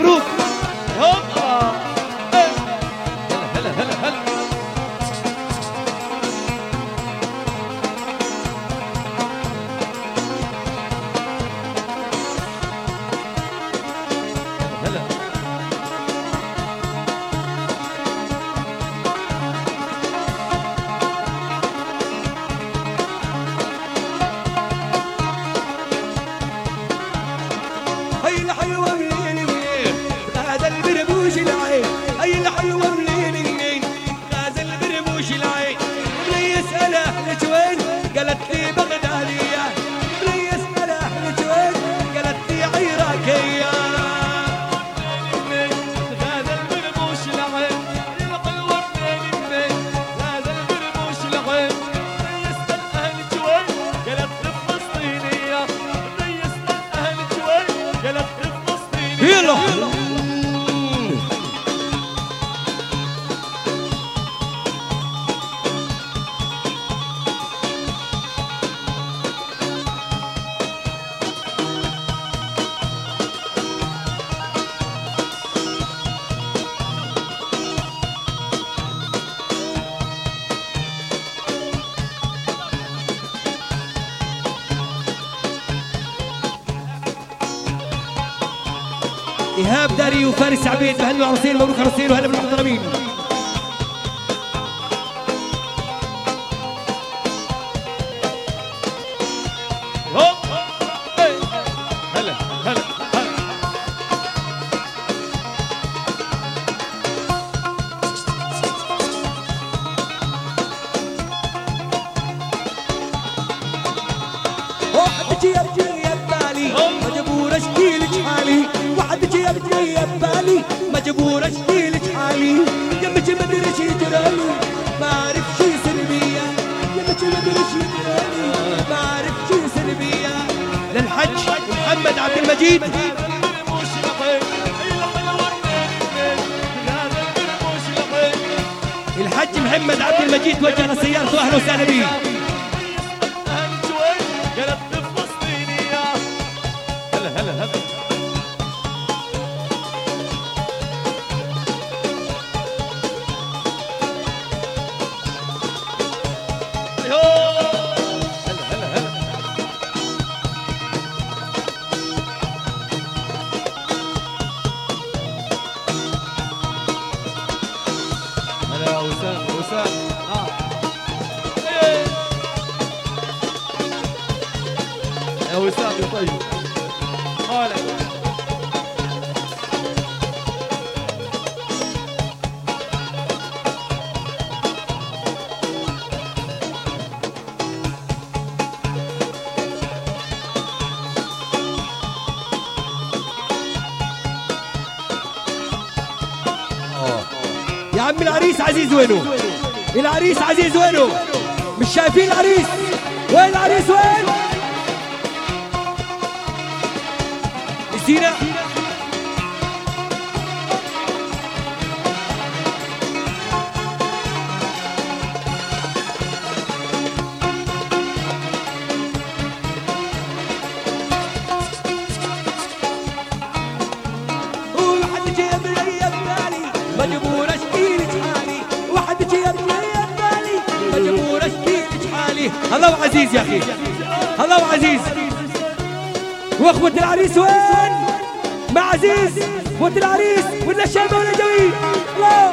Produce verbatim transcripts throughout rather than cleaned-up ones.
مبروك. هوبا هلا هلا هلا هلا. إيهاب داري وفارس عبيد بهنوا عروسين، مبروك عروسين وهلا بالمحترمين. هلا هلا وحدك يا ابني يا بالي مجبور اشكي لك حالي، وحدك يا ابني يا بالي مجبور اشكي لك حالي، يمك ما ادري شي يجرالي ما اعرف شي يصير بيا، يمك ما ادري شي يجرالي ما اعرف شي يصير بيا. للحج محمد عبد المجيد الحج محمد عبد المجيد توجه لسيارته، اهلا وسهلا به. هلا هلا هلا يا وسام يا طيب هلا. يا عم العريس عزيز وينه؟ العريس عزيز وينه؟ مش شايفين العريس؟ وين العريس وين؟ سينا وحدك يا ابني يا بالي مجبور اشكي لك حالي، وحدك يا ابني يا بالي مجبور اشكي لك حالي. الله وعزيز يا اخي، الله وعزيز. واخوة العريس وين؟ مع عزيز اخوة العريس ولا الشابة ولا جوي؟ الله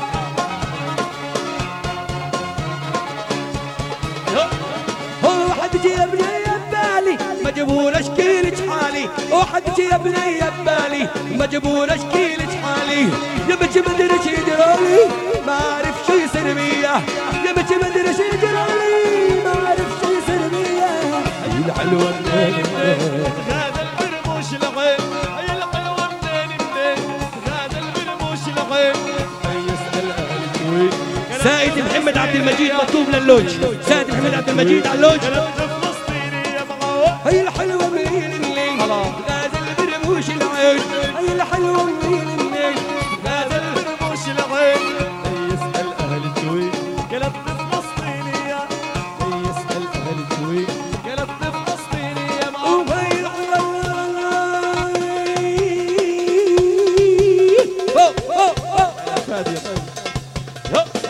هو وحدك يا ابني يا بالي مجبور اشكي لك حالي، وحدك يا ابني يا بالي مجبور اشكي لك حالي، يا بنتي ما ادري شي يجرالي ما اعرف شي يصير بيا، يا بنتي ما ادري شي يجرالي ما اعرف شي يصير بيا. هي الحلوة هذا البرموش العين، هي الحلوة منين منين، هذا البرموش العين، يسأل أهل الكويت. سائد محمد عبد المجيد مطلوب للوج، سائد محمد عبد المجيد على اللوج. هي الحلوة من الليل هذا البرموش العين، هي الحلوة من الليل هذا البرموش العين، يسأل أهل الكويت. قلب فلسطينية، يسأل أهل الكويت. قلب فلسطينية معه. صادق.